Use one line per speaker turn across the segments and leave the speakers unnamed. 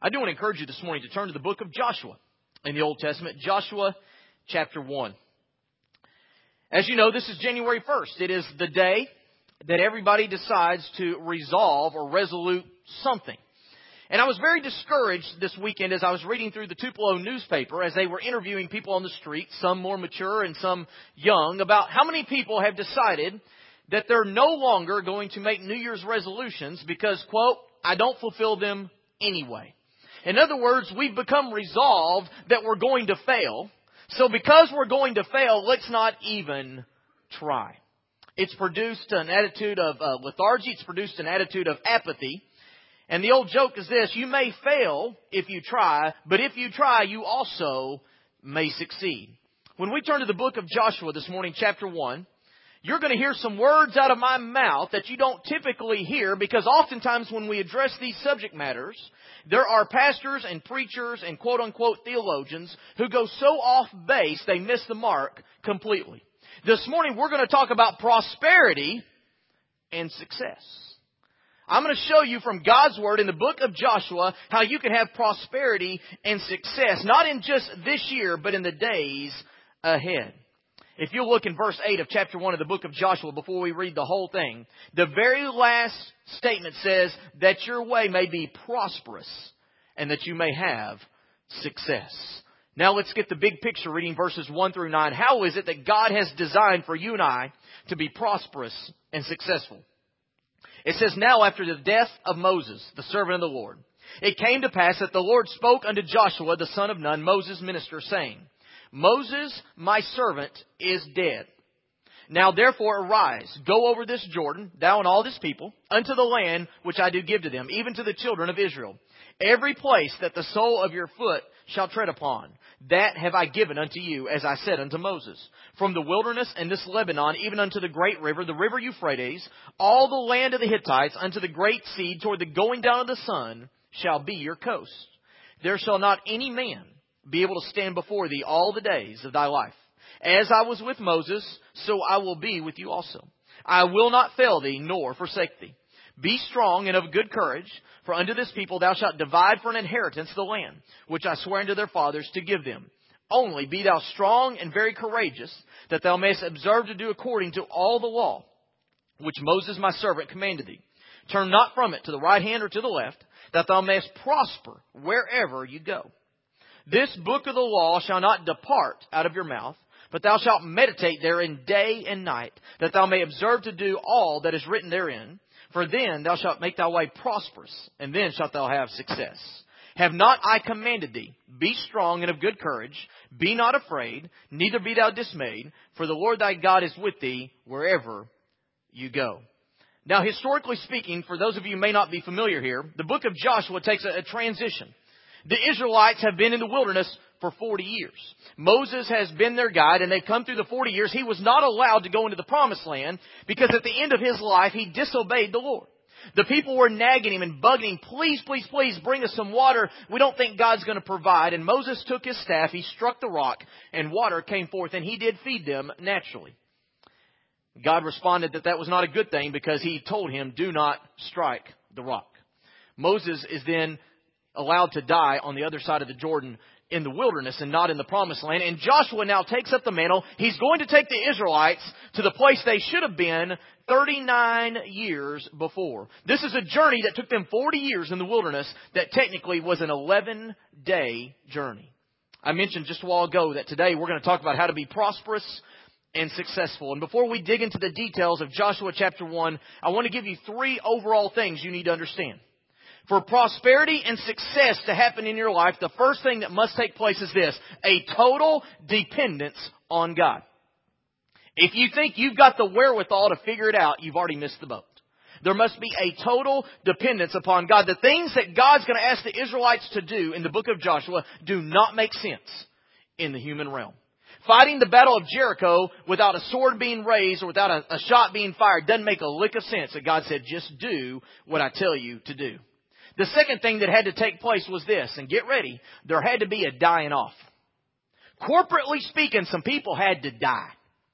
I do want to encourage you this morning to turn to the book of Joshua in the Old Testament, Joshua chapter 1. As you know, this is January 1st. It is the day that everybody decides to resolve or resolute something. And I was very discouraged this weekend as I was reading through the Tupelo newspaper as they were interviewing people on the street, some more mature and some young, about how many people have decided that they're no longer going to make New Year's resolutions because, quote, I don't fulfill them anyway. In other words, we've become resolved that we're going to fail. So because we're going to fail, let's not even try. It's produced an attitude of lethargy. It's produced an attitude of apathy. And the old joke is this: you may fail if you try, but if you try, you also may succeed. When we turn to the book of Joshua this morning, chapter 1, you're going to hear some words out of my mouth that you don't typically hear, because oftentimes when we address these subject matters, there are pastors and preachers and quote-unquote theologians who go so off base they miss the mark completely. This morning we're going to talk about prosperity and success. I'm going to show you from God's Word in the book of Joshua how you can have prosperity and success, not in just this year, but in the days ahead. If you look in verse 8 of chapter 1 of the book of Joshua, before we read the whole thing, the very last statement says that your way may be prosperous and that you may have success. Now let's get the big picture, reading verses 1 through 9. How is it that God has designed for you and I to be prosperous and successful? It says, now after the death of Moses, the servant of the Lord, it came to pass that the Lord spoke unto Joshua, the son of Nun, Moses' minister, saying, Moses, my servant, is dead. Now therefore arise, go over this Jordan, thou and all this people, unto the land which I do give to them, even to the children of Israel. Every place that the sole of your foot shall tread upon, that have I given unto you, as I said unto Moses. From the wilderness and this Lebanon, even unto the great river, the river Euphrates, all the land of the Hittites, unto the great sea, toward the going down of the sun, shall be your coast. There shall not any man be able to stand before thee all the days of thy life. As I was with Moses, so I will be with you also. I will not fail thee, nor forsake thee. Be strong and of good courage, for unto this people thou shalt divide for an inheritance the land, which I swear unto their fathers to give them. Only be thou strong and very courageous, that thou mayest observe to do according to all the law, which Moses my servant commanded thee. Turn not from it to the right hand or to the left, that thou mayest prosper wherever you go. This book of the law shall not depart out of your mouth, but thou shalt meditate therein day and night, that thou may observe to do all that is written therein. For then thou shalt make thy way prosperous, and then shalt thou have success. Have not I commanded thee? Be strong and of good courage. Be not afraid, neither be thou dismayed, for the Lord thy God is with thee wherever you go. Now, historically speaking, for those of you who may not be familiar here, the book of Joshua takes a transition. The Israelites have been in the wilderness for 40 years. Moses has been their guide, and they've come through the 40 years. He was not allowed to go into the promised land because at the end of his life, he disobeyed the Lord. The people were nagging him and bugging him, please, please, please bring us some water. We don't think God's going to provide. And Moses took his staff, he struck the rock, and water came forth, and he did feed them naturally. God responded that was not a good thing because he told him, do not strike the rock. Moses is then allowed to die on the other side of the Jordan in the wilderness and not in the promised land. And Joshua now takes up the mantle. He's going to take the Israelites to the place they should have been 39 years before. This is a journey that took them 40 years in the wilderness that technically was an 11-day journey. I mentioned just a while ago that today we're going to talk about how to be prosperous and successful. And before we dig into the details of Joshua chapter 1, I want to give you 3 overall things you need to understand. For prosperity and success to happen in your life, the first thing that must take place is this: a total dependence on God. If you think you've got the wherewithal to figure it out, you've already missed the boat. There must be a total dependence upon God. The things that God's going to ask the Israelites to do in the book of Joshua do not make sense in the human realm. Fighting the battle of Jericho without a sword being raised or without a shot being fired doesn't make a lick of sense. That God said, just do what I tell you to do. The second thing that had to take place was this, and get ready, there had to be a dying off. Corporately speaking, some people had to die.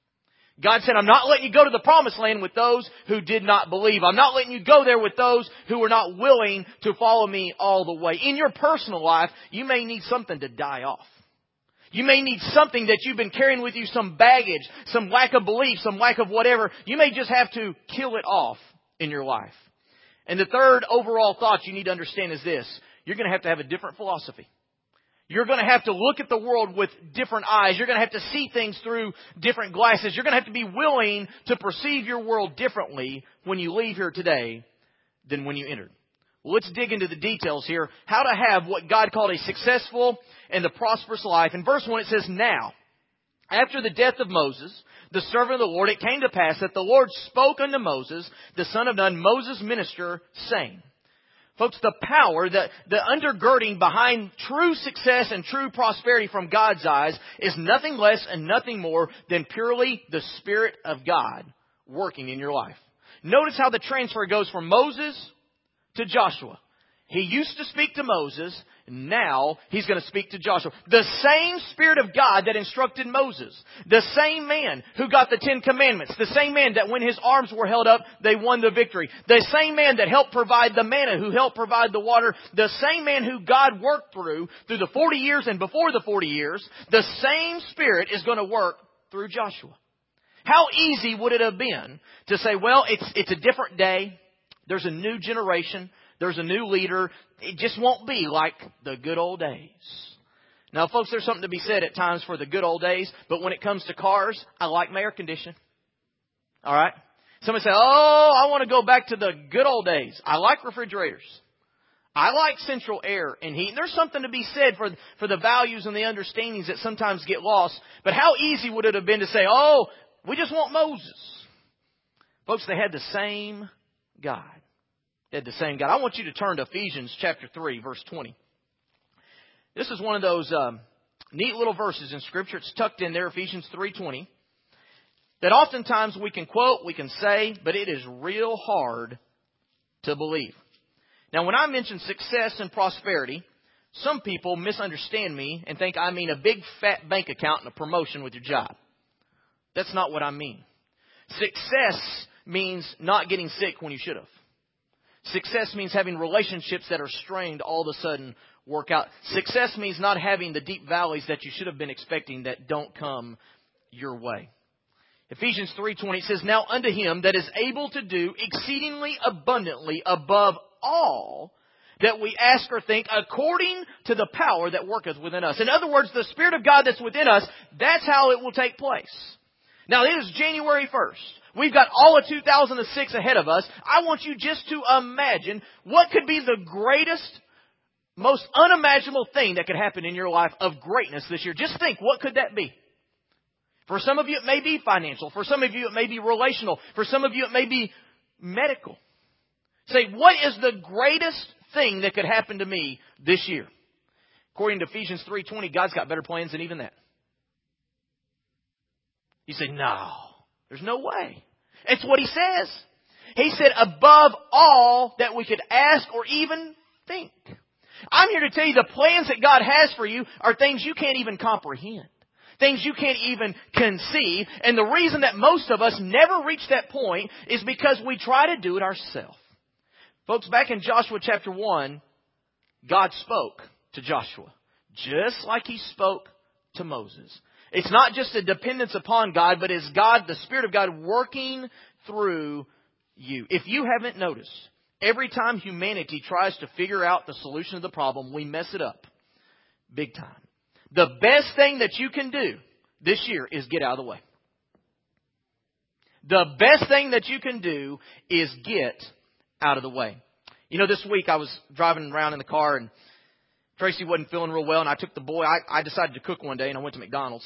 God said, I'm not letting you go to the promised land with those who did not believe. I'm not letting you go there with those who were not willing to follow me all the way. In your personal life, you may need something to die off. You may need something that you've been carrying with you, some baggage, some lack of belief, some lack of whatever. You may just have to kill it off in your life. And the third overall thought you need to understand is this. You're going to have a different philosophy. You're going to have to look at the world with different eyes. You're going to have to see things through different glasses. You're going to have to be willing to perceive your world differently when you leave here today than when you entered. Well, let's dig into the details here. How to have what God called a successful and a prosperous life. In verse 1 it says, Now, after the death of Moses, the servant of the Lord, it came to pass that the Lord spoke unto Moses, the son of Nun, Moses' minister, saying. Folks, the power, the undergirding behind true success and true prosperity from God's eyes is nothing less and nothing more than purely the Spirit of God working in your life. Notice how the transfer goes from Moses to Joshua. He used to speak to Moses. Now he's going to speak to Joshua. The same Spirit of God that instructed Moses. The same man who got the 10 Commandments. The same man that when his arms were held up, they won the victory. The same man that helped provide the manna, who helped provide the water. The same man who God worked through the 40 years and before the 40 years. The same Spirit is going to work through Joshua. How easy would it have been to say, well, it's a different day. There's a new generation. There's a new leader. It just won't be like the good old days. Now, folks, there's something to be said at times for the good old days. But when it comes to cars, I like my air conditioning. All right? Somebody say, oh, I want to go back to the good old days. I like refrigerators. I like central air and heat. And there's something to be said for the values and the understandings that sometimes get lost. But how easy would it have been to say, oh, we just want Moses. Folks, they had the same God. They had the same God. I want you to turn to Ephesians chapter 3, verse 20. This is one of those neat little verses in Scripture. It's tucked in there, Ephesians 3:20, that oftentimes we can quote, we can say, but it is real hard to believe. Now, when I mention success and prosperity, some people misunderstand me and think I mean a big fat bank account and a promotion with your job. That's not what I mean. Success means not getting sick when you should have. Success means having relationships that are strained all of a sudden work out. Success means not having the deep valleys that you should have been expecting that don't come your way. Ephesians 3:20 says, Now unto him that is able to do exceedingly abundantly above all that we ask or think, according to the power that worketh within us. In other words, the Spirit of God that's within us, that's how it will take place. Now, it is January 1st. We've got all of 2006 ahead of us. I want you just to imagine what could be the greatest, most unimaginable thing that could happen in your life of greatness this year. Just think, what could that be? For some of you, it may be financial. For some of you, it may be relational. For some of you, it may be medical. Say, what is the greatest thing that could happen to me this year? According to Ephesians 3:20, God's got better plans than even that. You say, no, there's no way. It's what He says. He said, above all that we could ask or even think. I'm here to tell you the plans that God has for you are things you can't even comprehend. Things you can't even conceive. And the reason that most of us never reach that point is because we try to do it ourselves. Folks, back in Joshua chapter 1, God spoke to Joshua, just like He spoke to Moses. It's not just a dependence upon God, but it's God, the Spirit of God, working through you. If you haven't noticed, every time humanity tries to figure out the solution of the problem, we mess it up big time. The best thing that you can do this year is get out of the way. The best thing that you can do is get out of the way. You know, this week I was driving around in the car and Tracy wasn't feeling real well, and I took the boy. I decided to cook one day, and I went to McDonald's.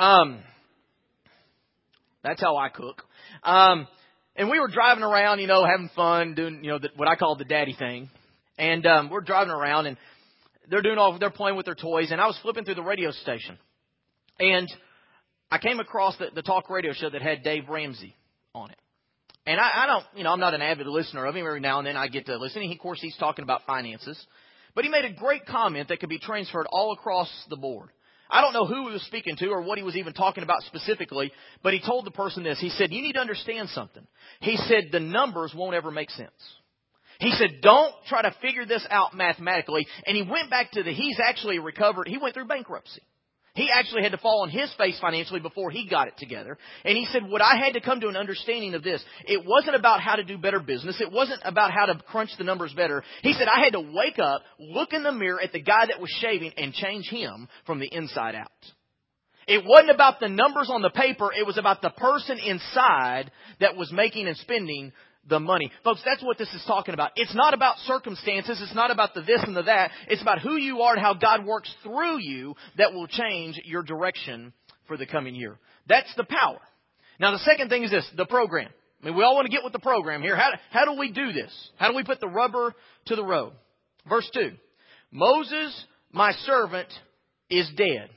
That's how I cook. And we were driving around, you know, having fun, doing, you know, what I call the daddy thing. And we're driving around, and they're playing with their toys, and I was flipping through the radio station, and I came across the talk radio show that had Dave Ramsey on it. And I don't, you know, I'm not an avid listener of him. Every now and then I get to listen. Of course, he's talking about finances. But he made a great comment that could be transferred all across the board. I don't know who he was speaking to or what he was even talking about specifically, but he told the person this. He said, you need to understand something. He said, the numbers won't ever make sense. He said, don't try to figure this out mathematically. And he went back to he's actually recovered. He went through bankruptcy. He actually had to fall on his face financially before he got it together. And he said, what I had to come to an understanding of this, it wasn't about how to do better business. It wasn't about how to crunch the numbers better. He said, I had to wake up, look in the mirror at the guy that was shaving and change him from the inside out. It wasn't about the numbers on the paper. It was about the person inside that was making and spending the money. Folks, that's what this is talking about. It's not about circumstances. It's not about the this and the that. It's about who you are and how God works through you that will change your direction for the coming year. That's the power. Now, the second thing is this, the program. I mean, we all want to get with the program here. How do we do this? How do we put the rubber to the road? Verse 2. Moses, my servant, is dead.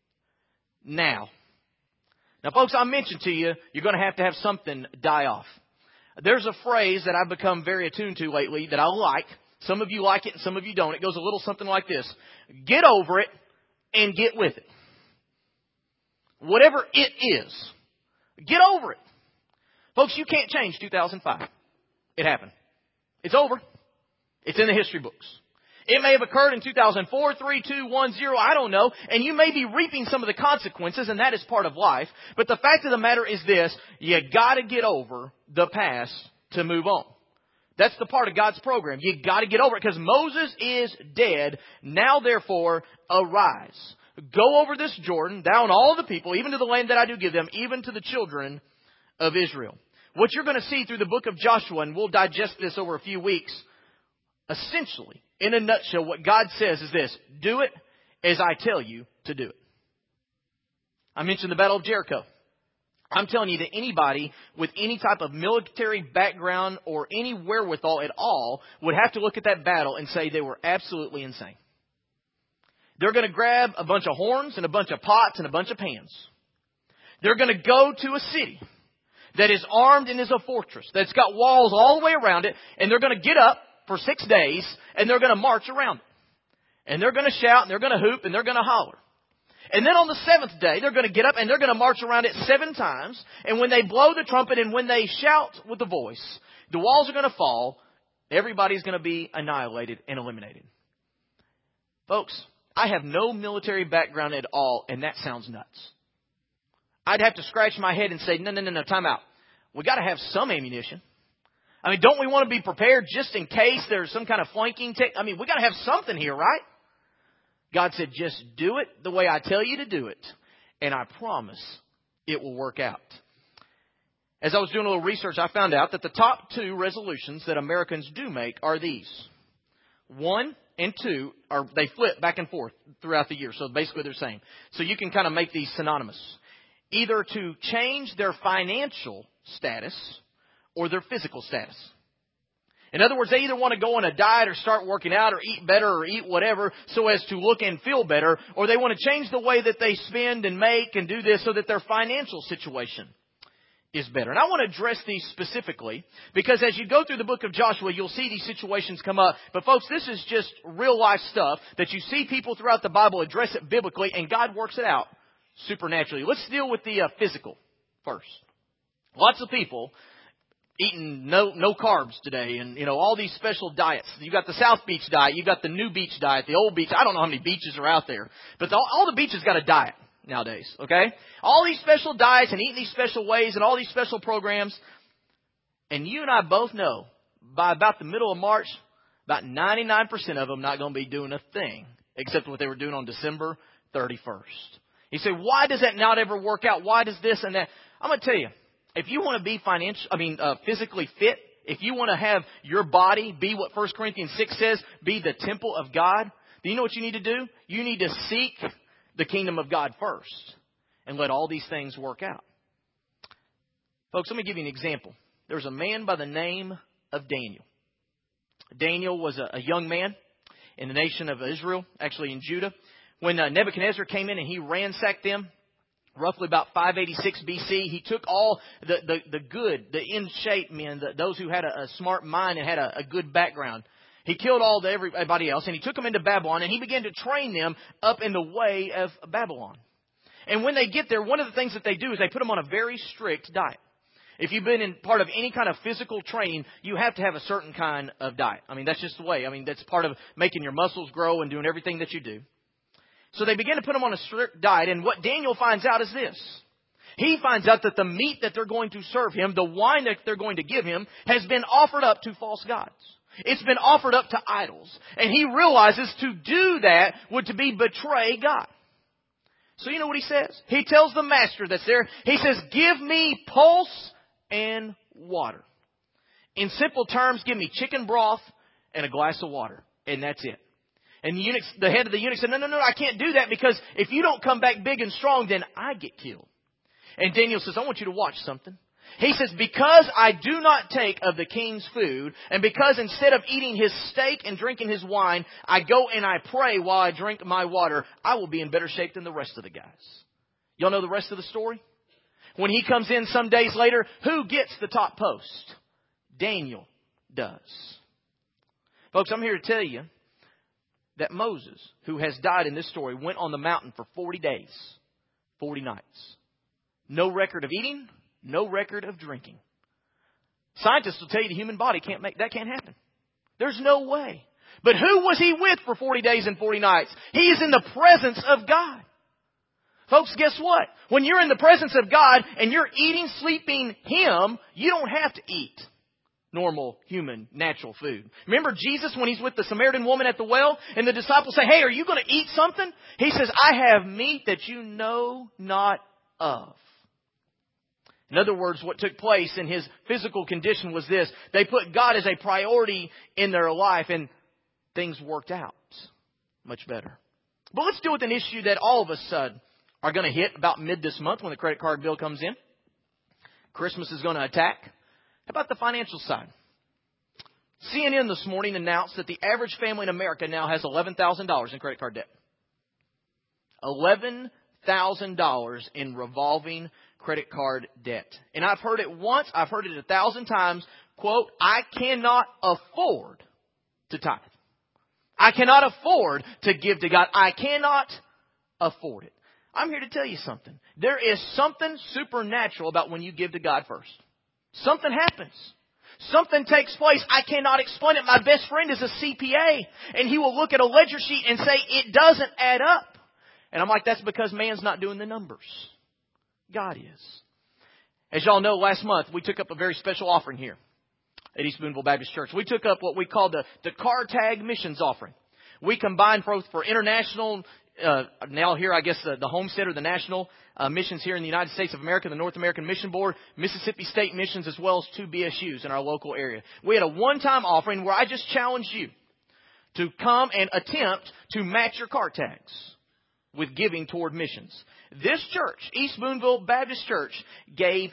Now, folks, I mentioned to you, you're going to have something die off. There's a phrase that I've become very attuned to lately that I like. Some of you like it and some of you don't. It goes a little something like this. Get over it and get with it. Whatever it is, get over it. Folks, you can't change 2005. It happened. It's over. It's in the history books. It may have occurred in 2004, 3, 2, 1, 0, I don't know. And you may be reaping some of the consequences, and that is part of life. But the fact of the matter is this, you got to get over the past to move on. That's the part of God's program. You got to get over it because Moses is dead. Now, therefore, arise. Go over this Jordan, thou and all the people, even to the land that I do give them, even to the children of Israel. What you're going to see through the book of Joshua, and we'll digest this over a few weeks, essentially, in a nutshell, what God says is this: do it as I tell you to do it. I mentioned the Battle of Jericho. I'm telling you that anybody with any type of military background or any wherewithal at all would have to look at that battle and say they were absolutely insane. They're going to grab a bunch of horns and a bunch of pots and a bunch of pans. They're going to go to a city that is armed and is a fortress, that's got walls all the way around it, and they're going to get up for 6 days, and they're going to march around it. And they're going to shout, and they're going to hoop, and they're going to holler. And then on the 7th day, they're going to get up, and they're going to march around it 7 times. And when they blow the trumpet, and when they shout with the voice, the walls are going to fall. Everybody's going to be annihilated and eliminated. Folks, I have no military background at all, and that sounds nuts. I'd have to scratch my head and say, no, time out. We got to have some ammunition. I mean, don't we want to be prepared just in case there's some kind of flanking? We got to have something here, right? God said, just do it the way I tell you to do it, and I promise it will work out. As I was doing a little research, I found out that the top 2 resolutions that Americans do make are these. 1 and 2, they flip back and forth throughout the year, so basically they're the same. So you can kind of make these synonymous. Either to change their financial status or their physical status. In other words, they either want to go on a diet or start working out or eat better or eat whatever so as to look and feel better, or they want to change the way that they spend and make and do this so that their financial situation is better. And I want to address these specifically because as you go through the book of Joshua, you'll see these situations come up. But folks, this is just real life stuff that you see people throughout the Bible address it biblically, and God works it out supernaturally. Let's deal with the physical first. Lots of people eating no carbs today, and all these special diets. You got the South Beach diet, you got the New Beach diet, the Old Beach. I don't know how many beaches are out there, but all the beaches got a diet nowadays. Okay, all these special diets and eating these special ways and all these special programs. And you and I both know by about the middle of March, about 99% of them not going to be doing a thing except what they were doing on December 31st. You say, why does that not ever work out? Why does this and that? I'm going to tell you. If you want to be physically fit, if you want to have your body be what 1 Corinthians 6 says, be the temple of God, then you know what you need to do? You need to seek the kingdom of God first and let all these things work out. Folks, let me give you an example. There's a man by the name of Daniel. Daniel was a young man in the nation of Israel, actually in Judah. When Nebuchadnezzar came in and he ransacked them, roughly about 586 BC, he took all the good, the in-shape men, those who had a smart mind and had a good background. He killed everybody else, and he took them into Babylon, and he began to train them up in the way of Babylon. And when they get there, one of the things that they do is they put them on a very strict diet. If you've been in part of any kind of physical training, you have to have a certain kind of diet. I mean, that's just the way. I mean, that's part of making your muscles grow and doing everything that you do. So they begin to put them on a strict diet, and what Daniel finds out is this. He finds out that the meat that they're going to serve him, the wine that they're going to give him, has been offered up to false gods. It's been offered up to idols. And he realizes to do that would to be betray God. So you know what he says? He tells the master that's there, he says, give me pulse and water. In simple terms, give me chicken broth and a glass of water. And that's it. And the head of the eunuch said, no, I can't do that, because if you don't come back big and strong, then I get killed. And Daniel says, I want you to watch something. He says, because I do not take of the king's food, and because instead of eating his steak and drinking his wine, I go and I pray while I drink my water, I will be in better shape than the rest of the guys. Y'all know the rest of the story? When he comes in some days later, who gets the top post? Daniel does. Folks, I'm here to tell you that Moses, who has died in this story, went on the mountain for 40 days, 40 nights. No record of eating, no record of drinking. Scientists will tell you the human body can't happen. There's no way. But who was he with for 40 days and 40 nights? He is in the presence of God. Folks, guess what? When you're in the presence of God and you're eating, sleeping Him, you don't have to eat normal, human, natural food. Remember Jesus when He's with the Samaritan woman at the well and the disciples say, hey, are you going to eat something? He says, I have meat that you know not of. In other words, what took place in his physical condition was this. They put God as a priority in their life, and things worked out much better. But let's deal with an issue that all of us are going to hit about mid this month when the credit card bill comes in. Christmas is going to attack. How about the financial side? CNN this morning announced that the average family in America now has $11,000 in credit card debt. $11,000 in revolving credit card debt. And I've heard it once, I've heard it 1,000 times, quote, I cannot afford to tithe. I cannot afford to give to God. I cannot afford it. I'm here to tell you something. There is something supernatural about when you give to God first. Something happens. Something takes place. I cannot explain it. My best friend is a CPA, and he will look at a ledger sheet and say, it doesn't add up. And I'm like, that's because man's not doing the numbers. God is. As y'all know, last month we took up a very special offering here at East Boonville Baptist Church. We took up what we call the car tag missions offering. We combined both for international, now here I guess the homestead or the national missions here in the United States of America, the North American Mission Board, Mississippi State Missions, as well as 2 BSUs in our local area. We had a one-time offering where I just challenged you to come and attempt to match your car tags with giving toward missions. This church, East Boonville Baptist Church, gave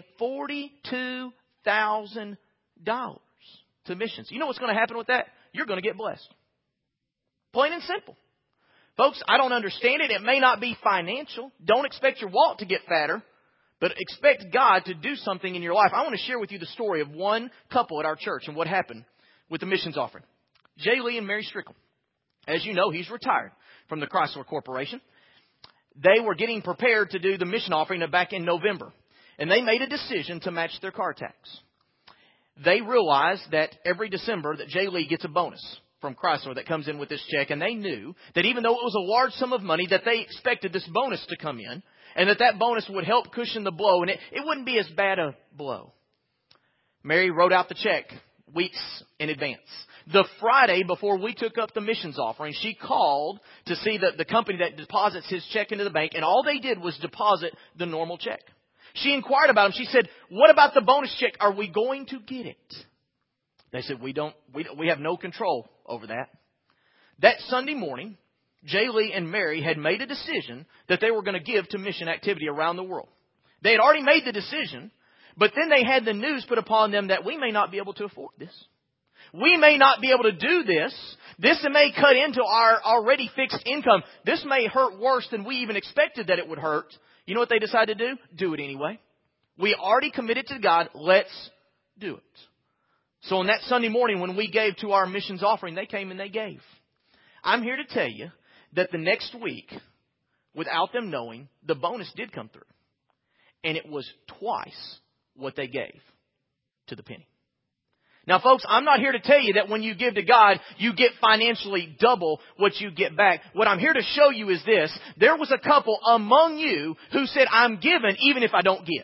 $42,000 to missions. You know what's going to happen with that? You're going to get blessed. Plain and simple. Folks, I don't understand it. It may not be financial. Don't expect your wallet to get fatter, but expect God to do something in your life. I want to share with you the story of one couple at our church and what happened with the missions offering. Jay Lee and Mary Strickland. As you know, he's retired from the Chrysler Corporation. They were getting prepared to do the mission offering back in November. And they made a decision to match their car tax. They realized that every December that Jay Lee gets a bonus from Chrysler that comes in with this check. And they knew that even though it was a large sum of money, that they expected this bonus to come in. And that bonus would help cushion the blow. And it wouldn't be as bad a blow. Mary wrote out the check weeks in advance. The Friday before we took up the missions offering, she called to see the company that deposits his check into the bank, and all they did was deposit the normal check. She inquired about him. She said, what about the bonus check? Are we going to get it? They said, we have no control over that. That Sunday morning, Jay Lee and Mary had made a decision that they were going to give to mission activity around the world. They had already made the decision, but then they had the news put upon them that we may not be able to afford this. We may not be able to do this. This may cut into our already fixed income. This may hurt worse than we even expected that it would hurt. You know what they decided to do? Do it anyway. We already committed to God. Let's do it. So on that Sunday morning when we gave to our missions offering, they came and they gave. I'm here to tell you that the next week, without them knowing, the bonus did come through. And it was twice what they gave to the penny. Now, folks, I'm not here to tell you that when you give to God, you get financially double what you get back. What I'm here to show you is this. There was a couple among you who said, I'm giving even if I don't give.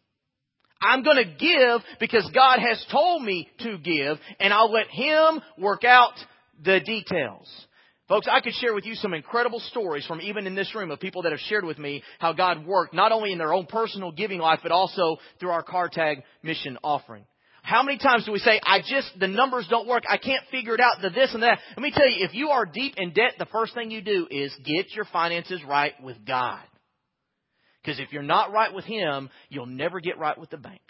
I'm going to give because God has told me to give, and I'll let Him work out the details. Folks, I could share with you some incredible stories from even in this room of people that have shared with me how God worked not only in their own personal giving life, but also through our Car Tag mission offering. How many times do we say, the numbers don't work, I can't figure it out, the this and that. Let me tell you, if you are deep in debt, the first thing you do is get your finances right with God. Because if you're not right with Him, you'll never get right with the bank.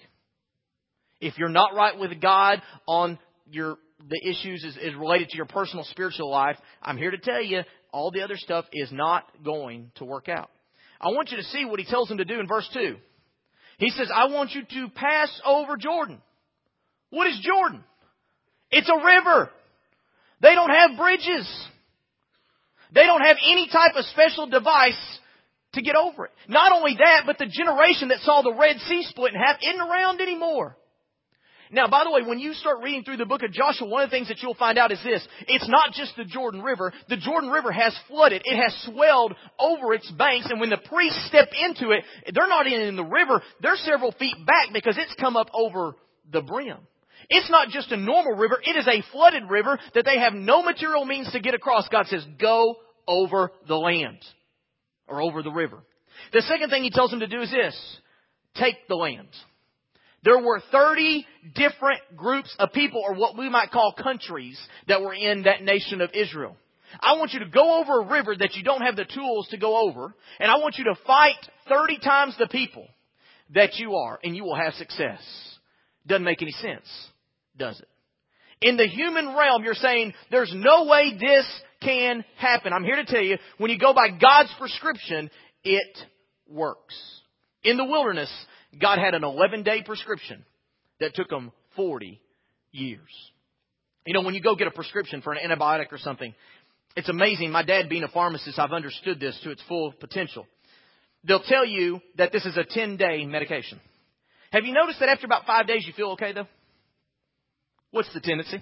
If you're not right with God on the issues is related to your personal spiritual life, I'm here to tell you, all the other stuff is not going to work out. I want you to see what He tells them to do in verse 2. He says, I want you to pass over Jordan. What is Jordan? It's a river. They don't have bridges. They don't have any type of special device to get over it. Not only that, but the generation that saw the Red Sea split in half isn't around anymore. Now, by the way, when you start reading through the book of Joshua, one of the things that you'll find out is this. It's not just the Jordan River. The Jordan River has flooded. It has swelled over its banks. And when the priests step into it, they're not in the river. They're several feet back because it's come up over the brim. It's not just a normal river. It is a flooded river that they have no material means to get across. God says, go over the land or over the river. The second thing He tells them to do is this. Take the land. There were 30 different groups of people, or what we might call countries, that were in that nation of Israel. I want you to go over a river that you don't have the tools to go over, and I want you to fight 30 times the people that you are, and you will have success. Doesn't make any sense, does it? In the human realm, you're saying, there's no way this can happen. I'm here to tell you, when you go by God's prescription, it works. In the wilderness, God had an 11-day prescription that took them 40 years. You know, when you go get a prescription for an antibiotic or something, it's amazing. My dad being a pharmacist, I've understood this to its full potential. They'll tell you that this is a 10-day medication. Have you noticed that after about 5 days you feel okay though? What's the tendency?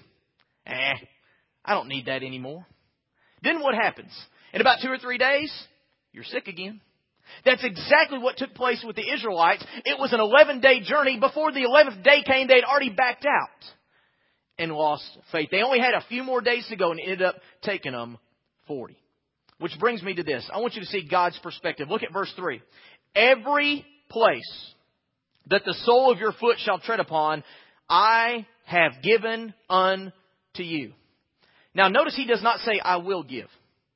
I don't need that anymore. Then what happens? In about 2 or 3 days, you're sick again. That's exactly what took place with the Israelites. It was an 11-day journey. Before the 11th day came, they'd already backed out and lost faith. They only had a few more days to go, and it ended up taking them 40. Which brings me to this. I want you to see God's perspective. Look at verse 3. Every place that the sole of your foot shall tread upon, I have given unto you. Now notice He does not say, I will give.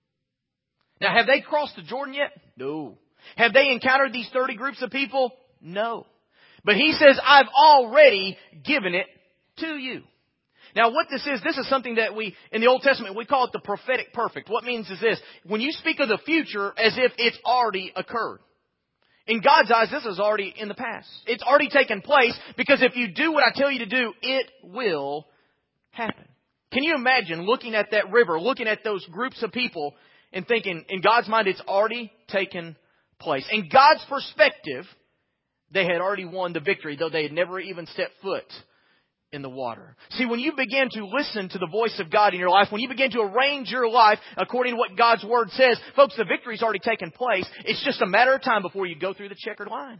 Now have they crossed the Jordan yet? No. Have they encountered these 30 groups of people? No. But He says, I've already given it to you. Now what this is something that in the Old Testament, we call it the prophetic perfect. What it means is this. When you speak of the future as if it's already occurred. In God's eyes, this is already in the past. It's already taken place because if you do what I tell you to do, it will happen. Can you imagine looking at that river, looking at those groups of people and thinking, in God's mind, it's already taken place. In God's perspective, they had already won the victory, though they had never even stepped foot in the water. See, when you begin to listen to the voice of God in your life, when you begin to arrange your life according to what God's Word says, folks, the victory's already taken place. It's just a matter of time before you go through the checkered line.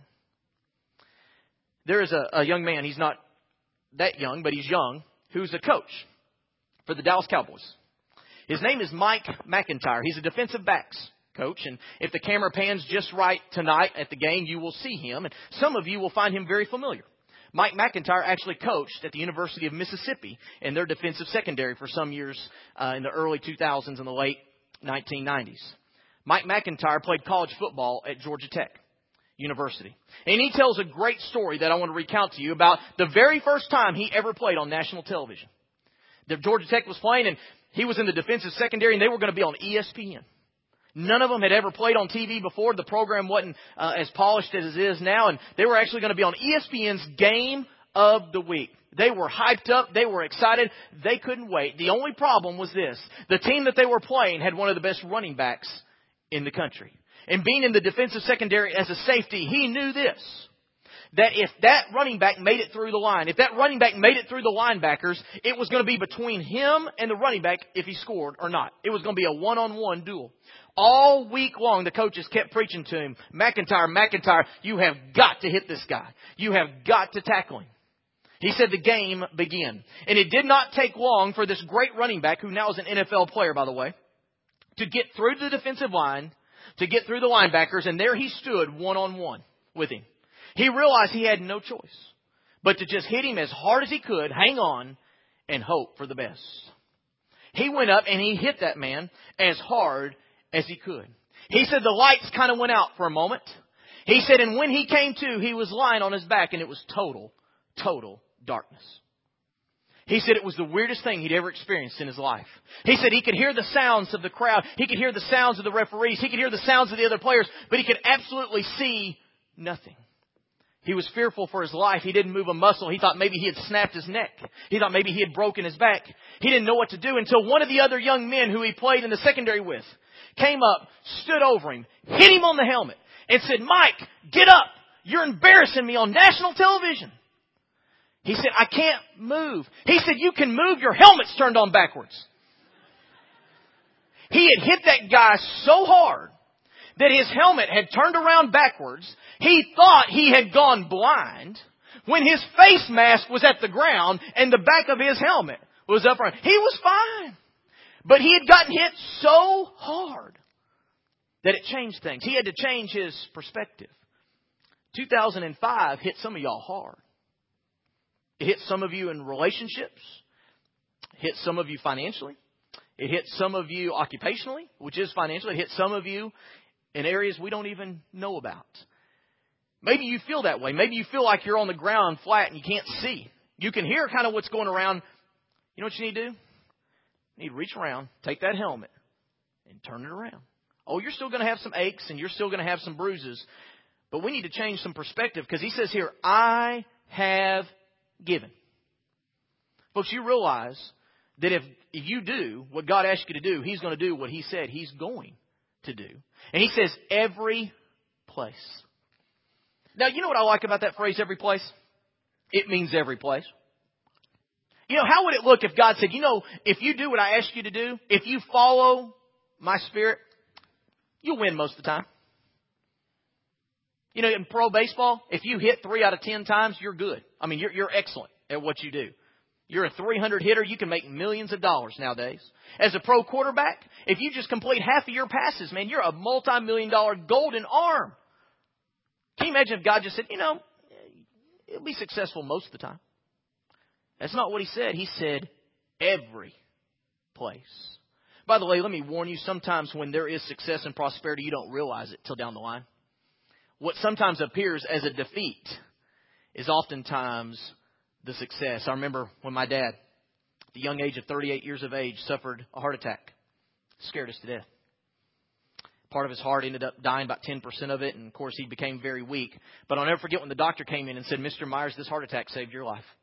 There is a young man, he's not that young, but he's young, who's a coach for the Dallas Cowboys. His name is Mike McIntyre. He's a defensive backs coach, and if the camera pans just right tonight at the game, you will see him, and some of you will find him very familiar. Mike McIntyre actually coached at the University of Mississippi in their defensive secondary for some years in the early 2000s and the late 1990s. Mike McIntyre played college football at Georgia Tech University. And he tells a great story that I want to recount to you about the very first time he ever played on national television. The Georgia Tech was playing, and he was in the defensive secondary, and they were going to be on ESPN. None of them had ever played on TV before. The program wasn't as polished as it is now. And they were actually going to be on ESPN's Game of the week. They were hyped up. They were excited. They couldn't wait. The only problem was this. The team that they were playing had one of the best running backs in the country. And being in the defensive secondary as a safety, he knew this. That if that running back made it through the line, if that running back made it through the linebackers, it was going to be between him and the running back if he scored or not. It was going to be a one-on-one duel. All week long, the coaches kept preaching to him, McIntyre, you have got to hit this guy. You have got to tackle him. He said the game began. And it did not take long for this great running back, who now is an NFL player, by the way, to get through the defensive line, to get through the linebackers, and there he stood one-on-one with him. He realized he had no choice but to just hit him as hard as he could, hang on, and hope for the best. He went up and he hit that man as hard as he could. He said the lights kind of went out for a moment. He said, and when he came to, he was lying on his back, and it was total darkness. He said it was the weirdest thing he'd ever experienced in his life. He said he could hear the sounds of the crowd. He could hear the sounds of the referees. He could hear the sounds of the other players, but he could absolutely see nothing. He was fearful for his life. He didn't move a muscle. He thought maybe he had snapped his neck. He thought maybe he had broken his back. He didn't know what to do until one of the other young men who he played in the secondary with came up, stood over him, hit him on the helmet, and said, Mike, get up. You're embarrassing me on national television. He said, I can't move. He said, you can move. Your helmet's turned on backwards. He had hit that guy so hard that his helmet had turned around backwards. He thought he had gone blind when his face mask was at the ground and the back of his helmet was up front. He was fine. But he had gotten hit so hard that it changed things. He had to change his perspective. 2005 hit some of y'all hard. It hit some of you in relationships. It hit some of you financially. It hit some of you occupationally, which is financially. It hit some of you in areas we don't even know about. Maybe you feel that way. Maybe you feel like you're on the ground flat and you can't see. You can hear kind of what's going around. You know what you need to do? You need to reach around, take that helmet, and turn it around. Oh, you're still going to have some aches and you're still going to have some bruises. But we need to change some perspective, because he says here, I have given. Folks, you realize that if you do what God asked you to do, He's going to do what He said He's going to do. And He says, every place. Now, you know what I like about that phrase, every place? It means every place. You know, how would it look if God said, you know, if you do what I ask you to do, if you follow my Spirit, you'll win most of the time. You know, in pro baseball, if you hit 3 out of 10 times, you're good. I mean, you're excellent at what you do. You're a 300 hitter. You can make millions of dollars nowadays. As a pro quarterback, if you just complete half of your passes, man, you're a multi-million-dollar golden arm. Can you imagine if God just said, you know, it'll be successful most of the time? That's not what He said. He said, every place. By the way, let me warn you, sometimes when there is success and prosperity, you don't realize it till down the line. What sometimes appears as a defeat is oftentimes the success. I remember when my dad, at the young age of 38 years of age, suffered a heart attack. It scared us to death. Part of his heart ended up dying, about 10% of it, and of course he became very weak. But I'll never forget when the doctor came in and said, Mr. Myers, this heart attack saved your life.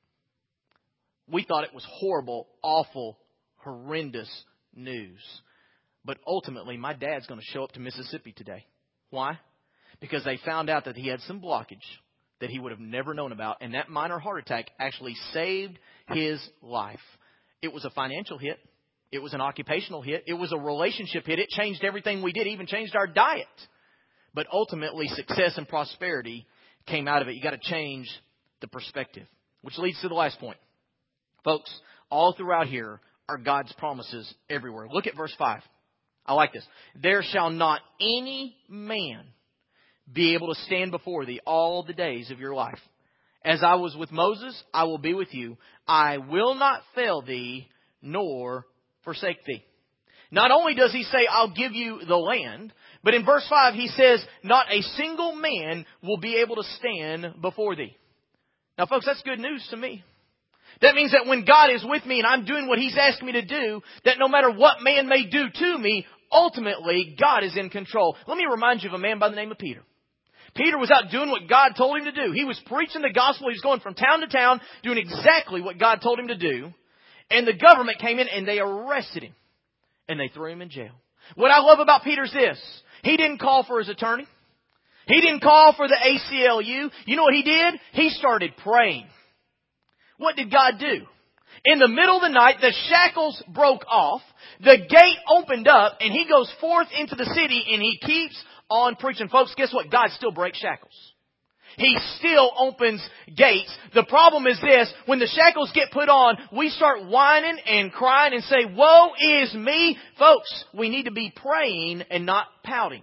We thought it was horrible, awful, horrendous news. But ultimately, my dad's going to show up to Mississippi today. Why? Because they found out that he had some blockage that he would have never known about. And that minor heart attack actually saved his life. It was a financial hit. It was an occupational hit. It was a relationship hit. It changed everything we did, even changed our diet. But ultimately, success and prosperity came out of it. You got to change the perspective. Which leads to the last point. Folks, all throughout here are God's promises everywhere. Look at verse 5. I like this. There shall not any man be able to stand before thee all the days of your life. As I was with Moses, I will be with you. I will not fail thee, nor forsake thee. Not only does he say, I'll give you the land, but in verse 5 he says, not a single man will be able to stand before thee. Now, folks, that's good news to me. That means that when God is with me and I'm doing what He's asked me to do, that no matter what man may do to me, ultimately God is in control. Let me remind you of a man by the name of Peter. Peter was out doing what God told him to do. He was preaching the gospel. He was going from town to town, doing exactly what God told him to do. And the government came in and they arrested him. And they threw him in jail. What I love about Peter is this. He didn't call for his attorney. He didn't call for the ACLU. You know what he did? He started praying. What did God do? In the middle of the night, the shackles broke off. The gate opened up and he goes forth into the city and he keeps on preaching. Folks, guess what? God still breaks shackles. He still opens gates. The problem is this. When the shackles get put on, we start whining and crying and say, woe is me. Folks, we need to be praying and not pouting.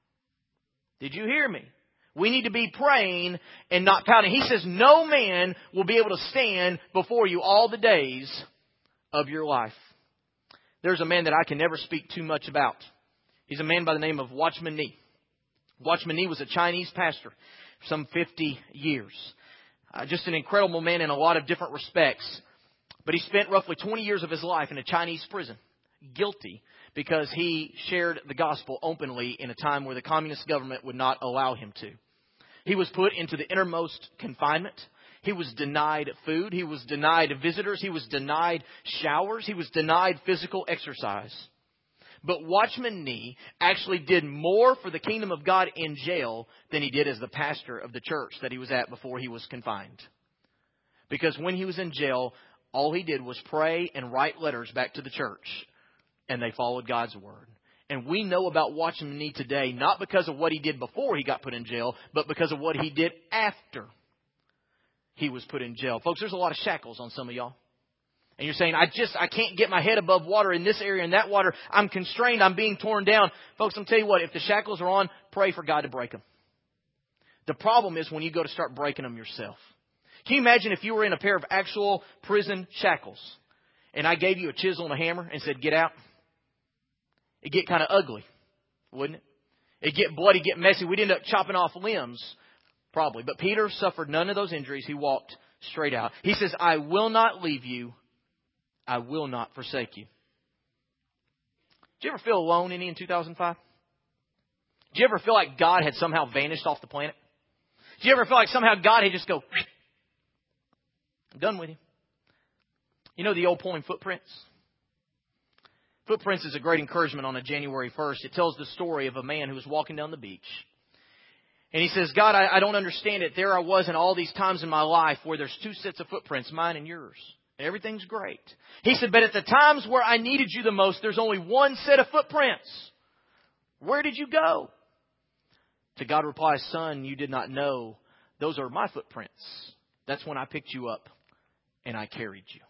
Did you hear me? We need to be praying and not pouting. He says, no man will be able to stand before you all the days of your life. There's a man that I can never speak too much about. He's a man by the name of Watchman Nee. Watchman Nee was a Chinese pastor for some 50 years. Just an incredible man in a lot of different respects. But he spent roughly 20 years of his life in a Chinese prison, guilty because he shared the gospel openly in a time where the communist government would not allow him to. He was put into the innermost confinement. He was denied food. He was denied visitors. He was denied showers. He was denied physical exercise. But Watchman Nee actually did more for the kingdom of God in jail than he did as the pastor of the church that he was at before he was confined. Because when he was in jail, all he did was pray and write letters back to the church. And they followed God's word. And we know about Watchman Nee today, not because of what he did before he got put in jail, but because of what he did after he was put in jail. Folks, there's a lot of shackles on some of y'all. And you're saying, I can't get my head above water in this area and that water. I'm constrained. I'm being torn down. Folks, I'm telling you what, if the shackles are on, pray for God to break them. The problem is when you go to start breaking them yourself. Can you imagine if you were in a pair of actual prison shackles and I gave you a chisel and a hammer and said, get out? It'd get kind of ugly, wouldn't it? It'd get bloody, get messy. We'd end up chopping off limbs, probably. But Peter suffered none of those injuries. He walked straight out. He says, I will not leave you. I will not forsake you. Did you ever feel alone in 2005? Did you ever feel like God had somehow vanished off the planet? Did you ever feel like somehow God had just go, I'm done with you? You know the old poem Footprints? Footprints is a great encouragement on a January 1st. It tells the story of a man who was walking down the beach. And he says, God, I don't understand it. There I was in all these times in my life where there's two sets of footprints, mine and yours. And everything's great. He said, but at the times where I needed you the most, there's only one set of footprints. Where did you go? To God replies, son, you did not know. Those are my footprints. That's when I picked you up and I carried you.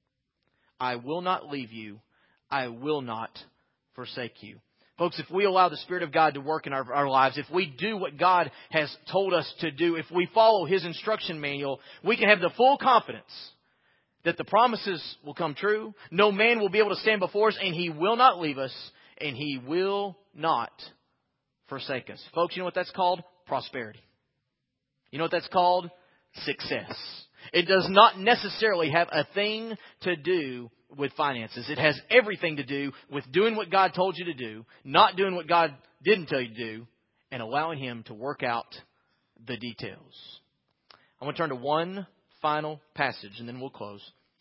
I will not leave you. I will not forsake you. Folks, if we allow the Spirit of God to work in our lives, if we do what God has told us to do, if we follow His instruction manual, we can have the full confidence that the promises will come true. No man will be able to stand before us, and He will not leave us, and He will not forsake us. Folks, you know what that's called? Prosperity. You know what that's called? Success. It does not necessarily have a thing to do with finances. It has everything to do with doing what God told you to do, not doing what God didn't tell you to do, and allowing Him to work out the details. I want to turn to one final passage, and then we'll close.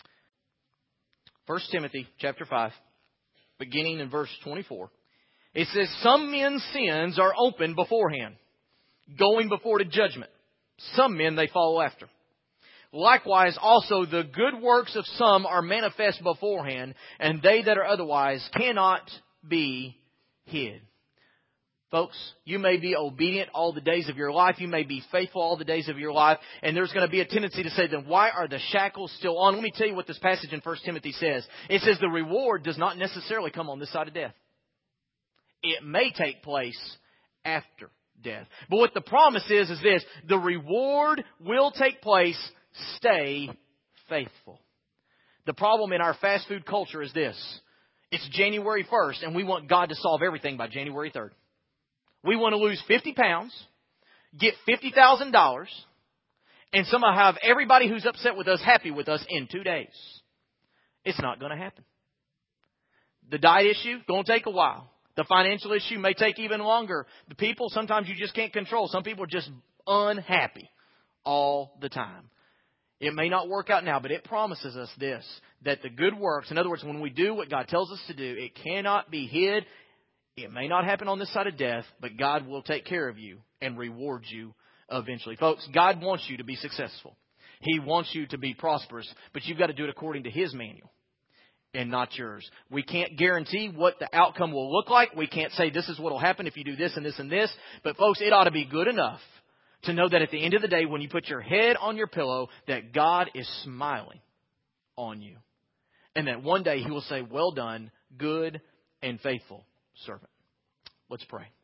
1 Timothy chapter 5, beginning in verse 24. It says, some men's sins are open beforehand, going before to judgment. Some men they follow after. Likewise, also the good works of some are manifest beforehand, and they that are otherwise cannot be hid. Folks, you may be obedient all the days of your life. You may be faithful all the days of your life. And there's going to be a tendency to say, then why are the shackles still on? Let me tell you what this passage in 1 Timothy says. It says the reward does not necessarily come on this side of death. It may take place after death. But what the promise is this. The reward will take place. Stay faithful. The problem in our fast food culture is this. It's January 1st and we want God to solve everything by January 3rd. We want to lose 50 pounds, get $50,000, and somehow have everybody who's upset with us happy with us in 2 days. It's not going to happen. The diet issue, going to take a while. The financial issue may take even longer. The people, sometimes you just can't control. Some people are just unhappy all the time. It may not work out now, but it promises us this, that the good works, in other words, when we do what God tells us to do, it cannot be hid. It may not happen on this side of death, but God will take care of you and reward you eventually. Folks, God wants you to be successful. He wants you to be prosperous, but you've got to do it according to His manual and not yours. We can't guarantee what the outcome will look like. We can't say this is what will happen if you do this and this and this. But folks, it ought to be good enough to know that at the end of the day, when you put your head on your pillow, that God is smiling on you. And that one day He will say, well done, good and faithful servant. Let's pray.